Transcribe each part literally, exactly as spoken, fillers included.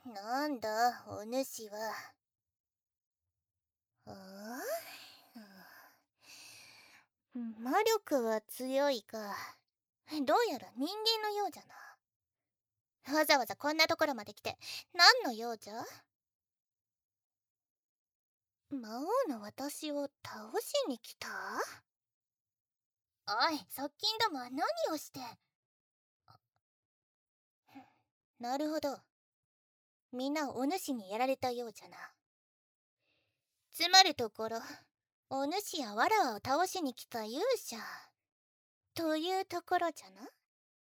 なんだ、お主は。ああ、うん、魔力は強いが、どうやら人間のようじゃな。わざわざこんなところまで来て、何の用じゃ？魔王の私を倒しに来た？おい、側近どもは何をして。なるほど。みんなお主にやられたようじゃな。つまるところ、お主やわらわを倒しに来た勇者というところじゃな。ふん、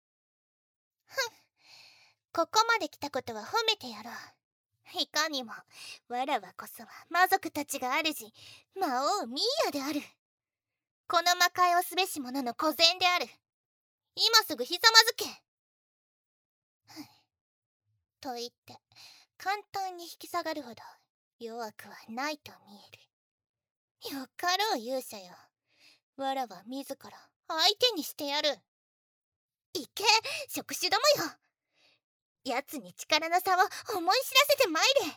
ここまで来たことは褒めてやろう。いかにもわらわこそは魔族たちが主、魔王ミーヤである。この魔界をすべし者の御前である。今すぐひざまずけ。と言って簡単に引き下がるほど弱くはないと見える。よかろう勇者よ。わらわ自ら相手にしてやる。いけ、触手どもよ。奴に力の差を思い知らせてまいれ。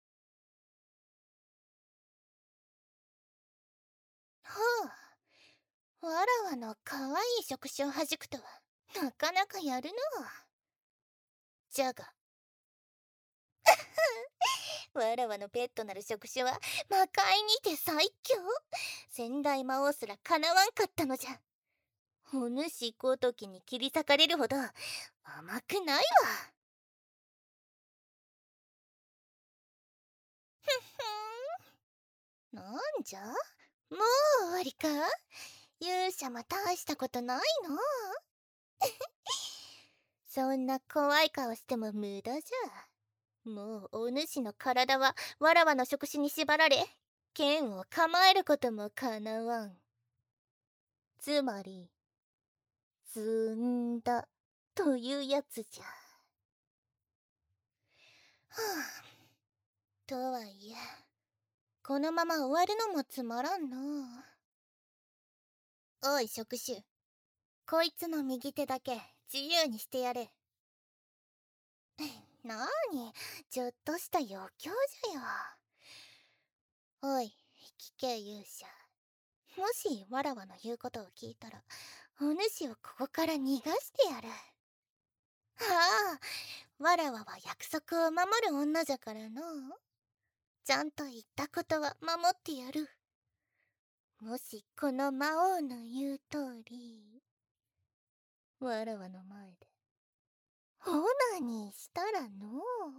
ほう、わらわのかわいい触手を弾くとはなかなかやるの。じゃがわらわのペットなる触手は魔界にて最強。先代魔王すらかなわんかったのじゃ。お主ごときに切り裂かれるほど甘くないわ。ふふん、なんじゃ、もう終わりか。勇者も大したことないの。そんな怖い顔しても無駄じゃ。もうお主の体はわらわの触手に縛られ、剣を構えることもかなわん。つまりずんだというやつじゃ。はあ、とはいえこのまま終わるのもつまらんな。おい触手、こいつの右手だけ自由にしてやれ。なーに、ちょっとした余興じゃよ。おい、聞け勇者。もしわらわの言うことを聞いたら、お主をここから逃がしてやる。ああ、わらわは約束を守る女じゃからの。ちゃんと言ったことは守ってやる。もしこの魔王の言う通り、わらわの前でオナニーしたらの。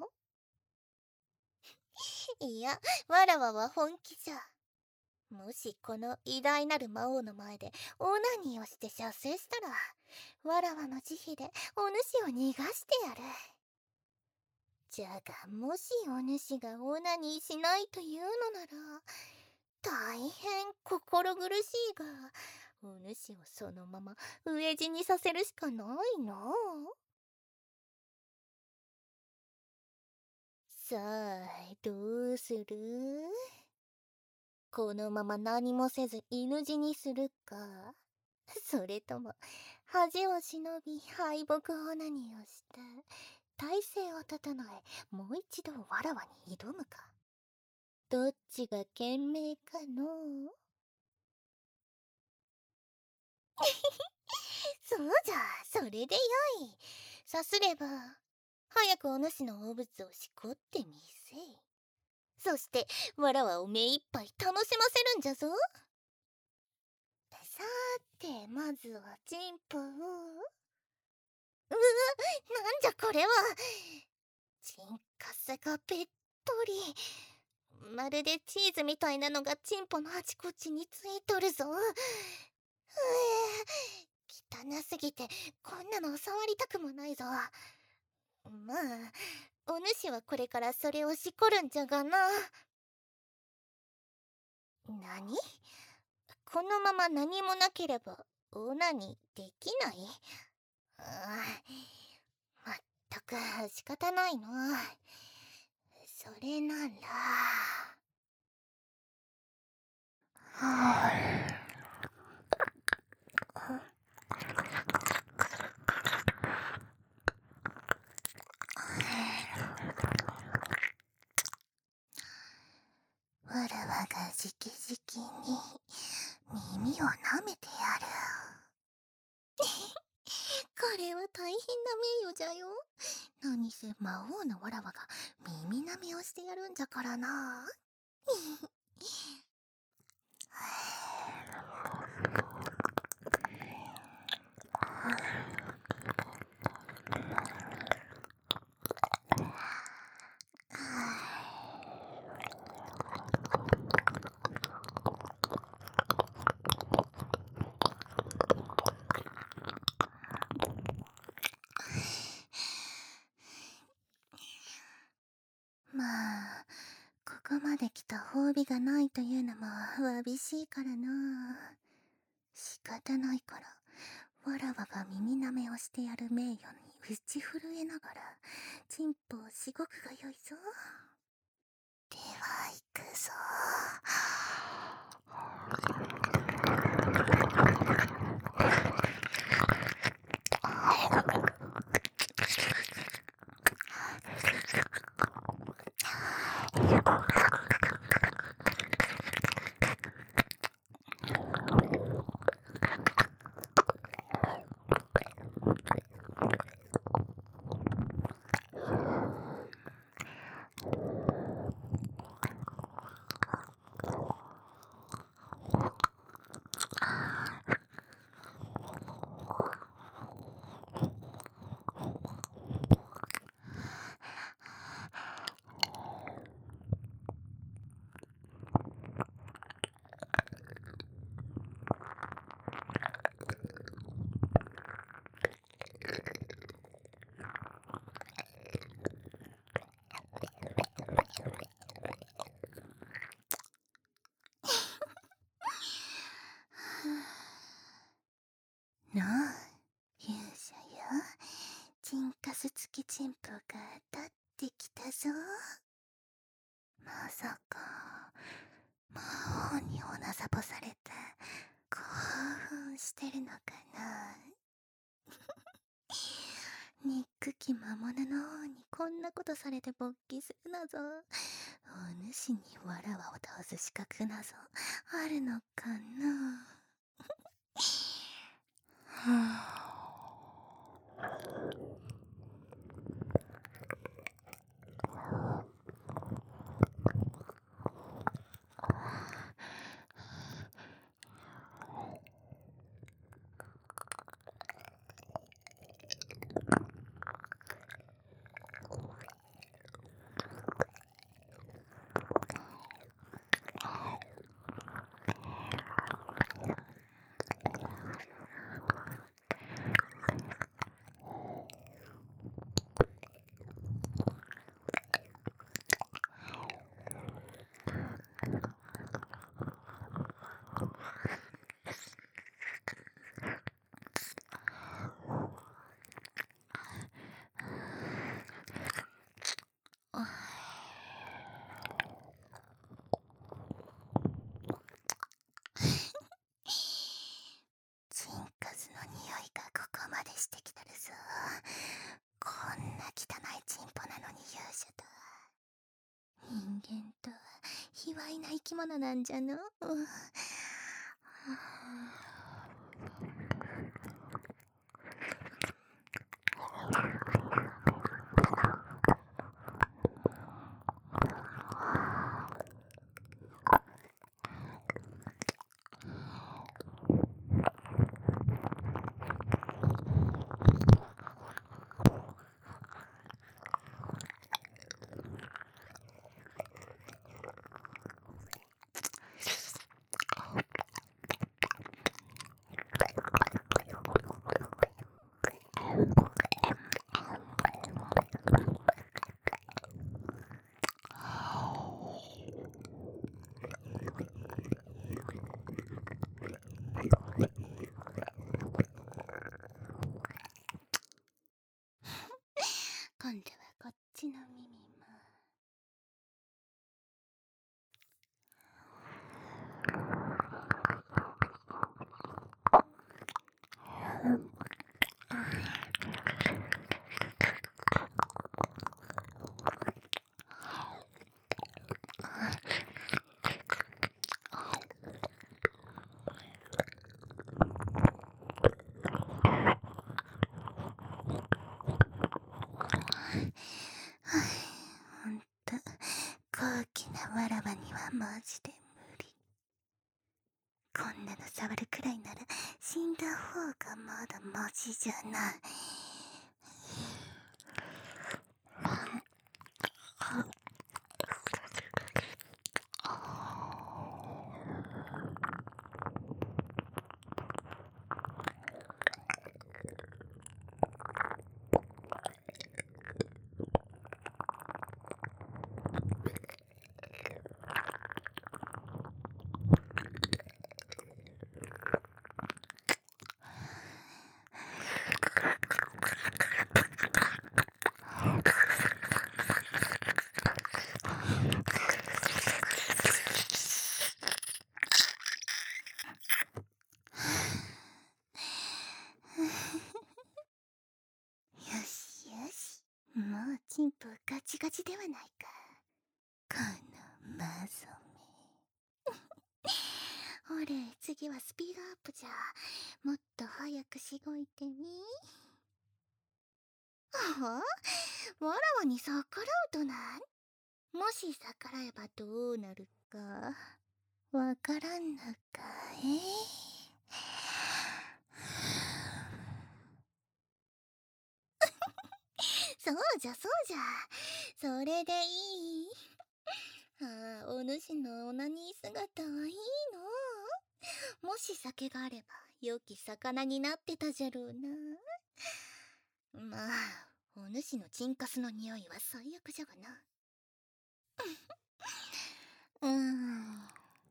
いや、わらわは本気じゃ。もしこの偉大なる魔王の前でオナニーをして射精したら、わらわの慈悲でお主を逃がしてやる。じゃがもしお主がオナニーしないというのなら、大変心苦しいが、お主をそのまま飢え死にさせるしかないの。さあ、どうする？このまま何もせず犬死にするか、それとも恥を忍び敗北オナニーをして体勢を整えもう一度わらわに挑むか。どっちが賢明かの。そうじゃ、それでよい。さすれば早くお主の大物をしこってみせ。そしてわらわを目いっぱい楽しませるんじゃぞ。さて、まずはチンポを。うわ、なんじゃこれは。チンカスがべっとり。まるでチーズみたいなのがチンポのあちこちについとるぞ。うえ、汚すぎてこんなの触りたくもないぞ。まあ、お主はこれからそれをしこるんじゃがな。なに？このまま何もなければオナニーできない？ああ、まったく仕方ないの。それなら。はを舐めてやる。これは大変な名誉じゃよ。何せ魔王のわらわが耳舐めをしてやるんじゃからな。まあ、ここまで来た褒美がないというのもわびしいからな。仕方ないから、わらわが耳舐めをしてやる名誉に打ち震えながら、チンポをしごくがよいぞ。では行くぞ。なあ、勇者よ。チンカス付きチンポが立ってきたぞ。まさか、魔王におなさぼされて興奮してるのかな。憎き魔物の王にこんなことされて勃起するなぞ。お主にわらわを倒す資格なぞあるのかな。はあチンカスの匂いがここまでしてきたるぞ。こんな汚いチンポなのに勇者とは。人間とは卑猥な生き物なんじゃの。今度はこっちの耳も。 マジで無理。こんなの触るくらいなら死んだ方がまだマシじゃない。よしよし、もうチンポガチガチではないか。このマゾメ。ほれ、次はスピードアップじゃ。もっと早くしごいてみ。はあ、わらわに逆らうとなん？もし逆らえばどうなるかわからんのかい？そうじゃそうじゃ、それでいい。ああ、お主のオナニー姿はいいの。もし酒があれば良き魚になってたじゃろうな。まあ、お主のチンカスの匂いは最悪じゃがな。うーん。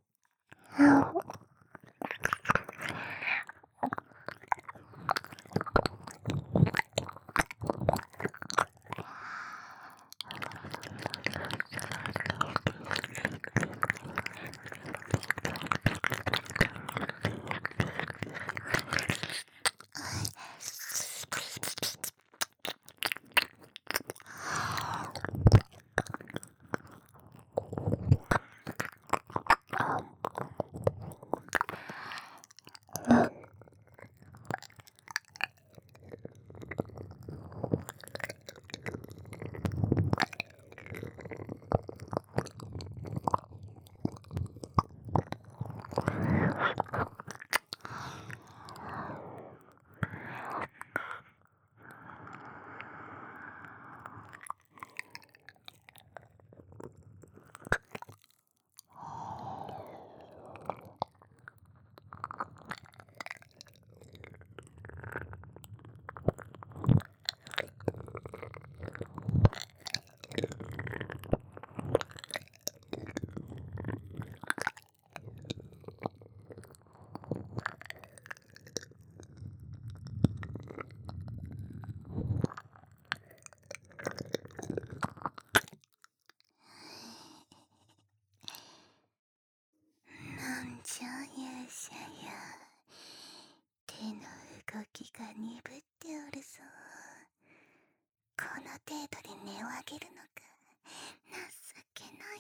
なんじゃ勇者や、手の動きが鈍っておるぞ。この程度で音を上げるのか、情けない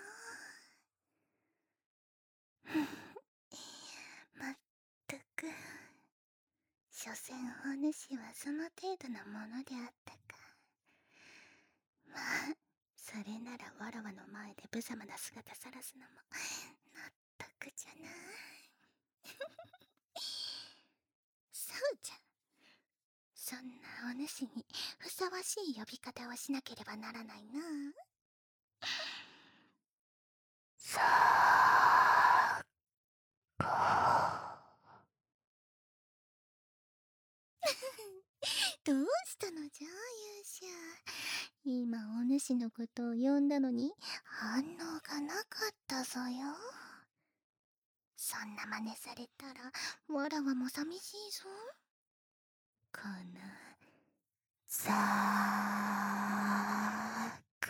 な。まったく、所詮お主はその程度のものであったか。まあ、それならわらわの前で無様な姿さらすのも納得じゃな。そうじゃ、そんなお主にふさわしい呼び方をしなければならないな。さあどうしたのじゃ勇者。今お主のことを呼んだのに反応がなかったぞよ。そんな真似されたらわらわも寂しいぞ。このザーコ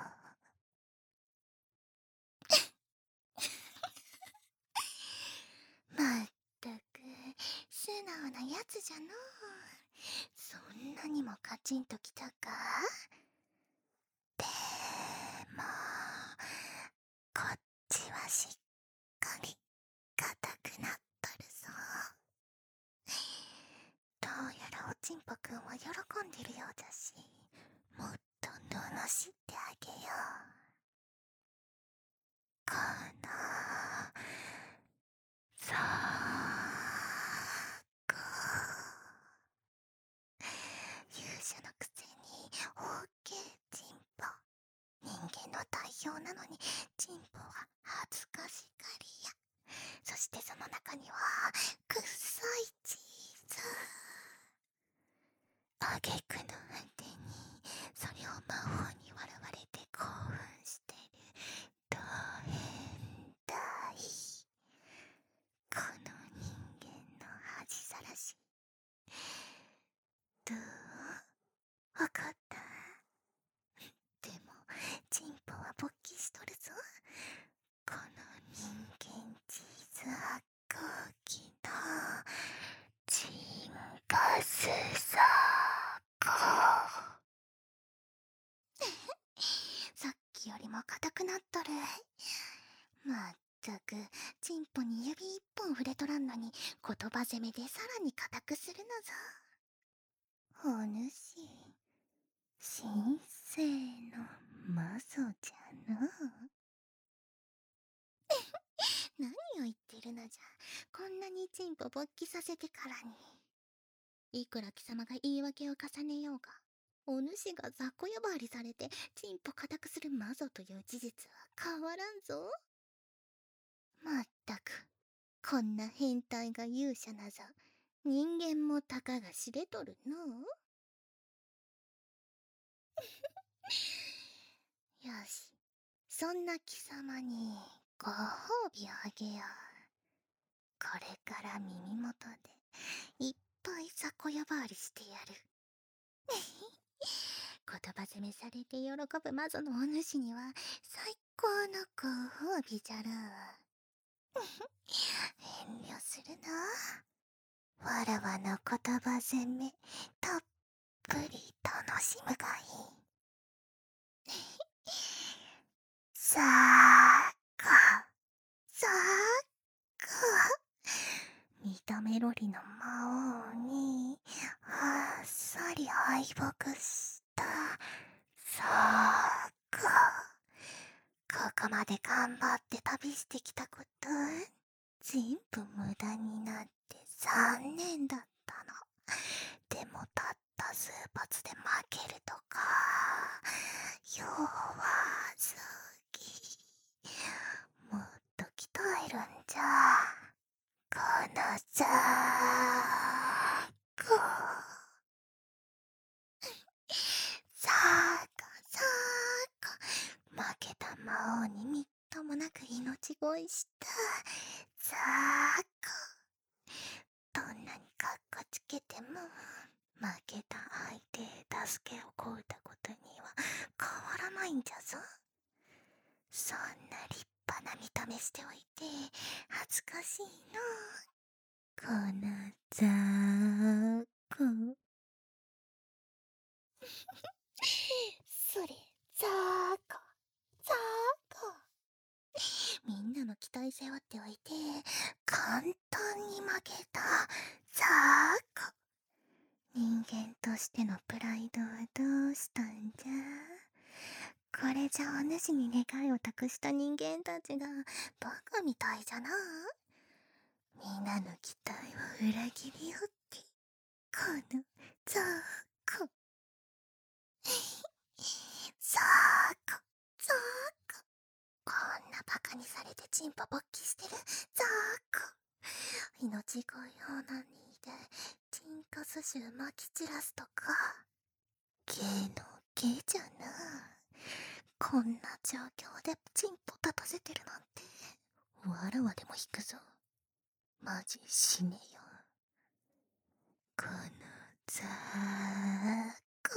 まったく素直なやつじゃのう。そんなにもカチンときたか。でもこっちはしっかり硬くなっとるぞ。どうやらおちんぽくんは喜んでるようだし、もっと罵ってあげよう。 な。さあか。勇者のくせにオーケーチンポ。人間の代表なのにチンポは恥ずかしがりや。そしてその中にはくっさいチーズ。あげくの果てにそれを魔法に笑われて興奮してるド変態。この人間の恥さらし。どう？わかった？でもチンポは勃起しとるぞ。この人間チーズ発光器のチンガスサーコ。さっきよりも硬くなっとる。まったくチンポに指一本触れとらんのに言葉攻めでさらに硬くするのぞ。お主神聖の魔女じゃの。何を言ってるのじゃ。こんなにチンポ勃起させてからに。いくら貴様が言い訳を重ねようが、お主が雑魚呼ばわりされてチンポ固くする魔女という事実は変わらんぞ。まったくこんな変態が勇者なぞ人間もたかが知れとるのう。よし、そんな貴様にご褒美をあげよう。これから耳元でいっぱい雑魚呼ばわりしてやる。言葉攻めされて喜ぶ魔女のお主には最高のご褒美じゃろう。遠慮するな。わらわの言葉攻めたっぷり楽しむがいい。さあかさあか。見た目ロリの魔王にあっさり敗北したさあか。ここまで頑張って旅してきたこと全部無駄になって残念だったの。でもたった数発で負けるとか弱すぎ。もっと鍛えるんじゃこのザーコ。さあかさあか。負けた魔王にみっともなく命乞いしたザーコ。どんなにかっこつけても負けた相手へ助けを請うたことには変わらないんじゃぞ。そんな立派な見た目しておいて恥ずかしいの。このザーコ。それザーコザーコ。みんなの期待背負っておいて簡単に負けたザーコ。人間としてのプライドはどうしたんじゃ。これじゃお主に願いを託した人間たちがバカみたいじゃな。みんなの期待を裏切りよってこのザーコ。ザーコザーコ。こんなバカにされてチンポ勃起してるザーコ。命乞いオーナニーでチンカス臭まき散らすとか芸の芸じゃな。こんな状況でチンポ立たせてるなんてわらわでも引くぞ。マジ死ねよこのザーコ。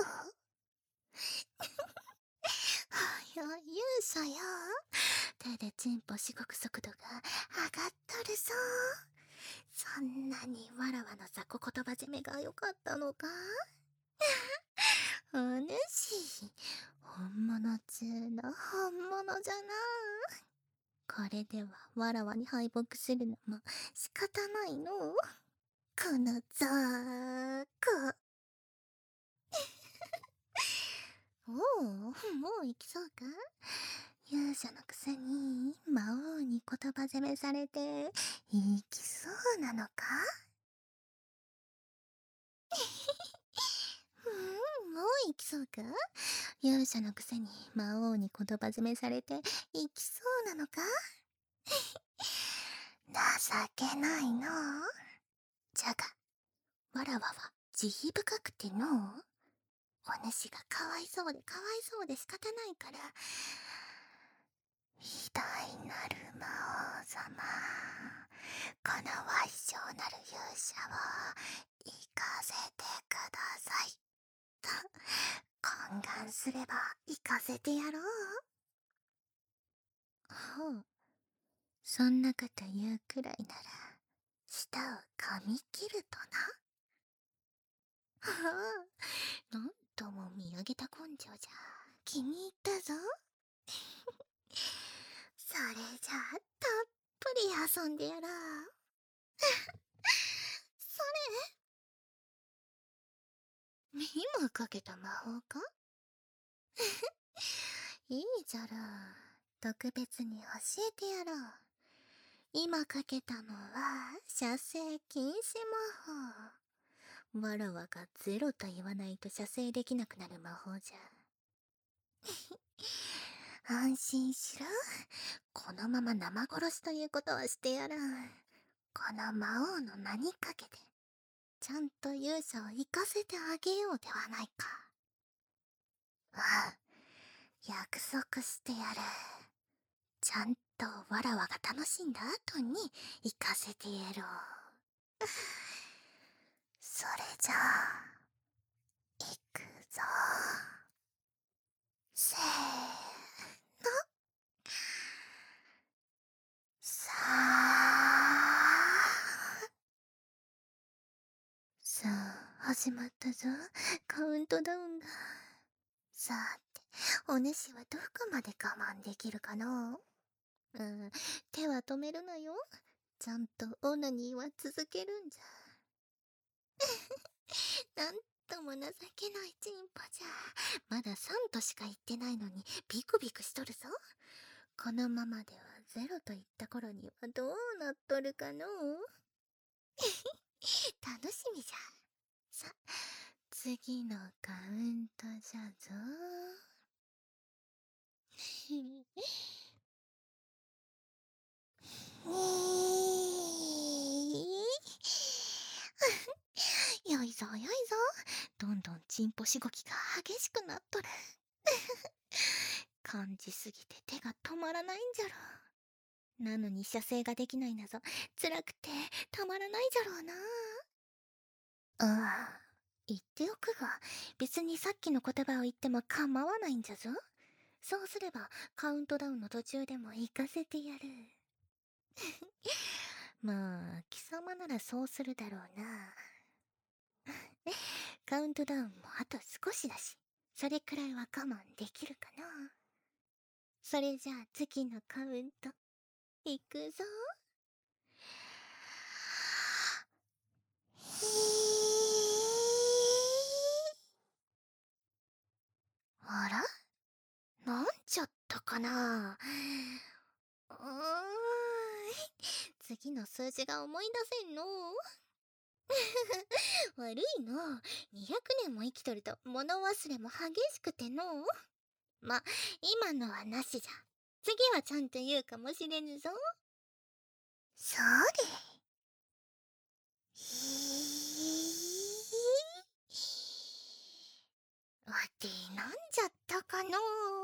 はよ勇者よ。手でチンポしごく速度が上がっとるぞ。そんなにわらわの雑魚言葉攻めが良かったのか。お主本物中の本物じゃな。これではわらわに敗北するのも仕方ないの。このザーコ。おお、もう行きそうか。 勇者のくせに魔王に言葉攻めされて行きそうなのか？うん、もう行きそうか？勇者のくせに魔王に言葉攻めされて行きそうなのか？情けないの。じゃがわらわは慈悲深くてのう、お主がかわいそうでかわいそうで仕方ないから、偉大なる魔王様、この矮小なる勇者を行かせてくださいと懇願すれば行かせてやろう。ほう、そんなこと言うくらいなら舌を噛み切るとな。はあ、なんとも見上げた根性じゃ。気に入ったぞ。それじゃあたっぷり遊んでやろう。それ、目もかけた魔法か？いいじゃろう。特別に教えてやろう。今かけたのは射精禁止魔法。わらわがゼロと言わないと射精できなくなる魔法じゃ。安心しろ。このまま生殺しということはしてやらん。この魔王の名にかけてちゃんと勇者を生かせてあげようではないか。ああ、約束してやる。ちゃんとわらわが楽しんだ後に行かせてやろう。それじゃあ行くぞ。せーの。さあさあ、始まったぞ。カウントダウンだ。さて、お主はどこまで我慢できるかの？うん、手は止めるなよ。ちゃんとオナニーは続けるんじゃ。なんとも情けないチンポじゃ。まださんとしか言ってないのにビクビクしとるぞ。このままではゼロと言った頃にはどうなっとるかの？楽しみじゃ。さ、次のカウントじゃぞ。よいぞよいぞ。どんどんチンポしごきが激しくなっとる。感じすぎて手が止まらないんじゃろ。なのに射精ができないなぞ辛くてたまらないじゃろうな。ああ、言っておくが別にさっきの言葉を言っても構わないんじゃぞ。そうすればカウントダウンの途中でも行かせてやる。まあ貴様ならそうするだろうな。カウントダウンもあと少しだし、それくらいは我慢できるかな。それじゃあ次のカウントいくぞ。あら、なんちゃったかな。うーん、次の数字が思い出せんの。悪いの。にひゃくねんも生きとると物忘れも激しくての。ま、今のはなしじゃ。次はちゃんと言うかもしれぬぞ。そうで。わて、なんじゃったかの。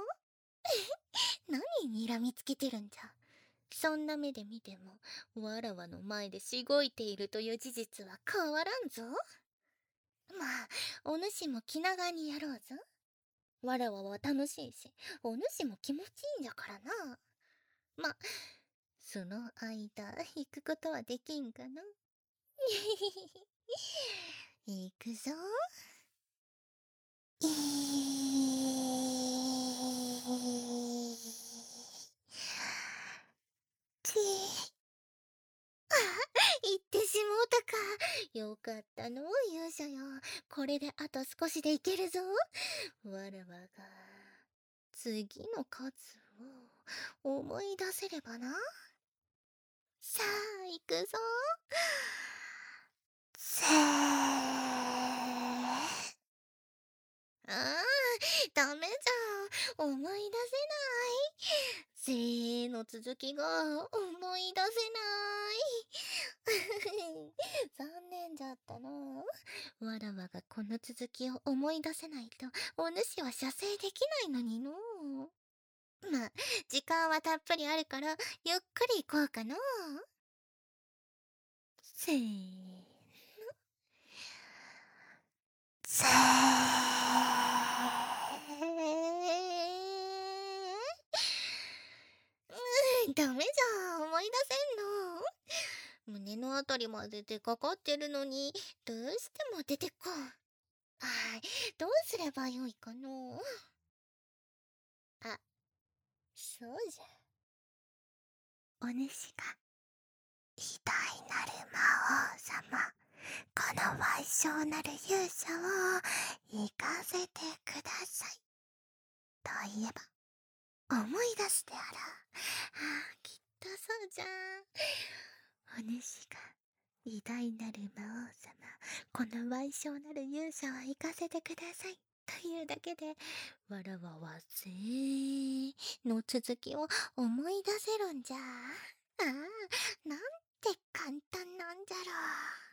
何睨みつけてるんじゃ。そんな目で見てもわらわの前でしごいているという事実は変わらんぞ。まあお主も気長にやろうぞ。わらわは楽しいしお主も気持ちいいんじゃからな。ま、その間行くことはできんかな。行くぞ。えーちあ、言ってしもうたか。よかったの勇者よ。これであと少しでいけるぞ。わらわが次の数を思い出せればな。さあ、行くぞ。せー。ああ、ダメじゃん。思い出せない。せーの続きが思い出せない。残念じゃったな。わらわがこの続きを思い出せないと、お主は射精できないのにの。まあ、時間はたっぷりあるから、ゆっくり行こうかの。せーの。せー。ダメじゃん。思い出せんの。胸のあたりまで出かかってるのに、どうしても出てこん。はい、どうすればよいかの。あ、そうじゃ。お主が偉大なる魔王様、この賠償なる勇者を行かせてください。と言えば、思い出してあら。ああ、きっとそうじゃん。お主が偉大なる魔王様、この賠償なる勇者を行かせてください。というだけで、わらわはぜーの続きを思い出せるんじゃ。ああ、なんて簡単なんじゃろ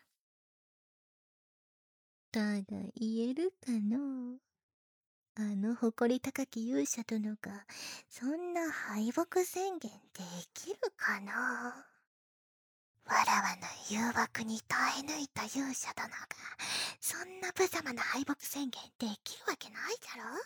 う。ただ言えるかの。あの誇り高き勇者殿がそんな敗北宣言できるかな。わらわの誘惑に耐え抜いた勇者殿がそんな無様な敗北宣言できるわけないじゃろ。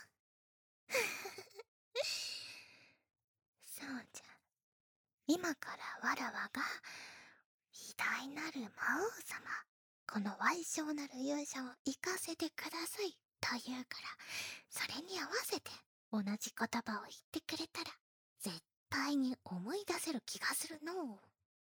そうじゃ、今からわらわが偉大なる魔王様、この賠償なる勇者を行かせてくださいと言うから、それに合わせて同じ言葉を言ってくれたら絶対に思い出せる気がするの。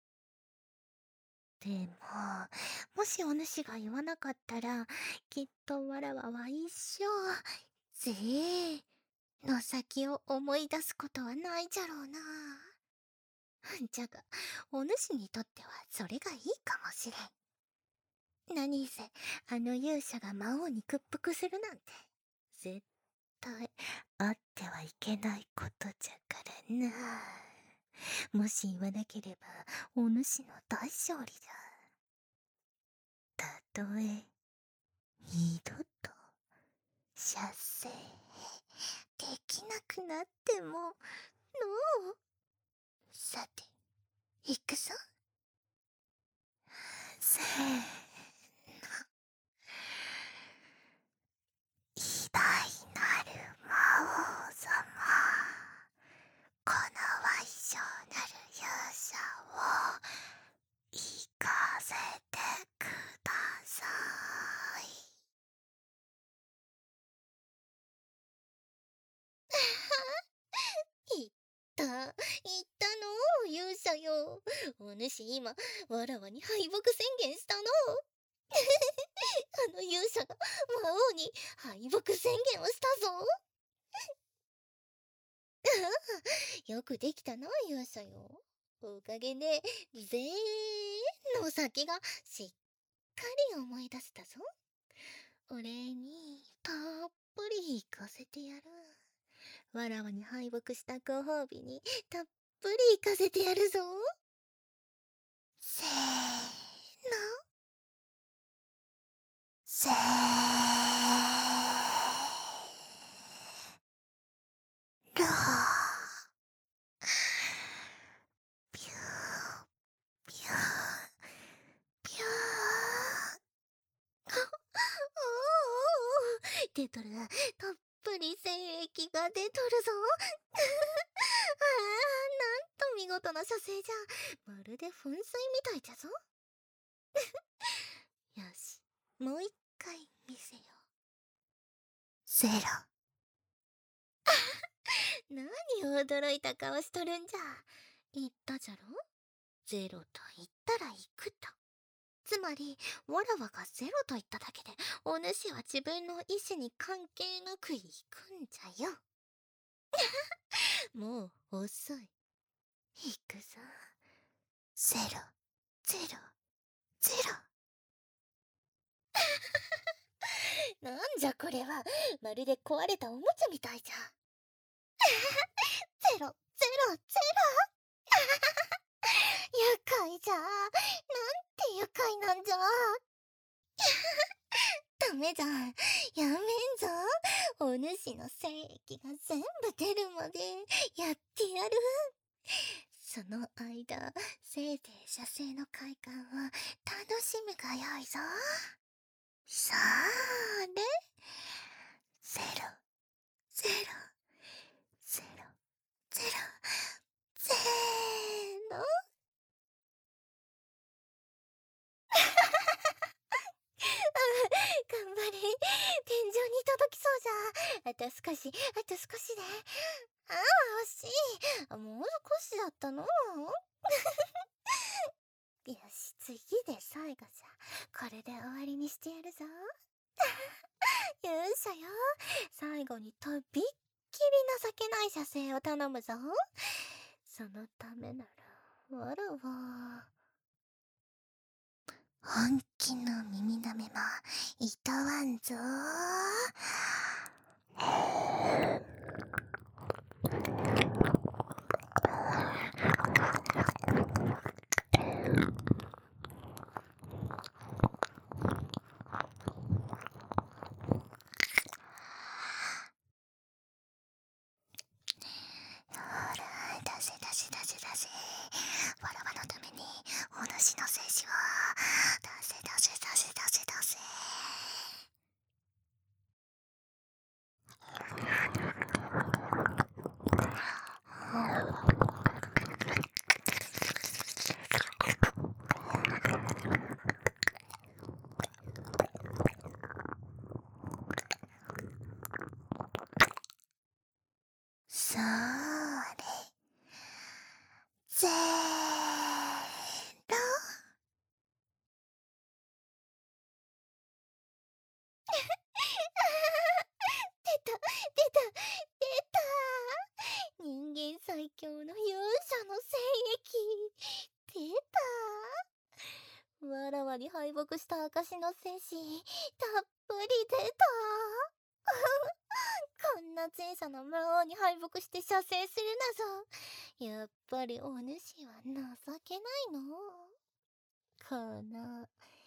でも、もしお主が言わなかったら、きっとわらわは一生ぜーの先を思い出すことはないじゃろうな。じゃが、お主にとってはそれがいいかもしれん。何せ、あの勇者が魔王に屈服するなんて、絶対あってはいけないことじゃからな。もし言わなければ、お主の大勝利じゃ。たとえ、二度と、射精、できなくなっても、のう。さて、行くぞ。せーの。偉大なる魔王様、この賠償なる勇者を行かせてください。言った、言ったの勇者よ。お主今、わらわに敗北宣言したの。あの勇者が魔王に敗北宣言をしたぞ。よくできたな、勇者よ。おかげで、ぜーの先がしっかり思い出せたぞ。お礼に、たっぷり行かせてやる。わらわに敗北したご褒美に、たっぷり行かせてやるぞ。せーの。せーろ。ぴゅーぴゅーぴゅー。おお、出とる。たっぷり精液が出とるぞ。ああ、なんと見事な射精じゃ。まるで噴水みたいじゃぞ。よし、もう一回見せよう。ゼロ。何を驚いた顔しとるんじゃ。言ったじゃろ、ゼロと言ったら行くと。つまり、わらわがゼロと言っただけで、お主は自分の意志に関係なく行くんじゃよ。 もう遅い。行くぞ。ゼロ、ゼロ、ゼロ。なんじゃこれは、まるで壊れたおもちゃみたいじゃ。ゼロ、ゼロ、ゼロ。愉快じゃ。なんて愉快なんじゃ。ダメじゃん。やめんぞ。お主の精液が全部出るまでやってやる。その間、せいぜい射精の快感を楽しむがよいぞ。さあね。ゼロ、ゼロ、ゼロ、ゼロ、ゼロ。頑張れ。天井に届きそうじゃ。あと少し、あと少しで。ああ、惜しい。もう少しだったの。よし、次で最後じゃ。これで終わりにしてやるぞ。勇者よ。最後にとびっきり情けない射精を頼むぞ。そのためなら、わらは。本気の耳なめもいとわんぞ。ほら、出せ出せ出せ出せ。わらわのためにお主の精子を出せ出せ出せ出せ出せ。そーれ。ゼロ。出た、出た、出た。人間最強の勇者の精液。出た。わらわに敗北した証の精子、たっぷり出た。こんな小さな魔王に敗北して射精するなぞ。やっぱりお主は情けないの。この